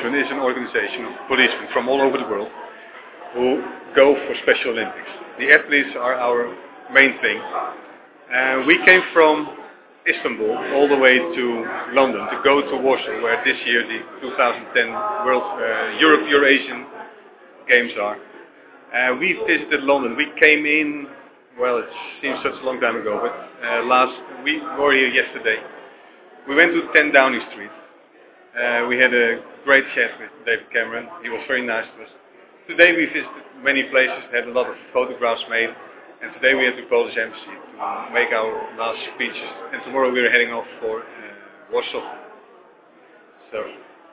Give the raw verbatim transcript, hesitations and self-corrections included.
Policemen is an organization of policemen from all over the world who go for Special Olympics. The athletes are our main thing. Uh, we came from Istanbul all the way to London to go to Warsaw, where this year the two thousand ten World uh, Europe Eurasian Games are. Uh, we visited London. We came in, well, it seems such a long time ago, but uh, last we were here yesterday. We went to ten Downing Street. Uh, we had a great chat with David Cameron. He was very nice to us. Today we visited many places, had a lot of photographs made, and today we had the Polish Embassy to make our last speeches. And tomorrow we are heading off for uh, Warsaw. So.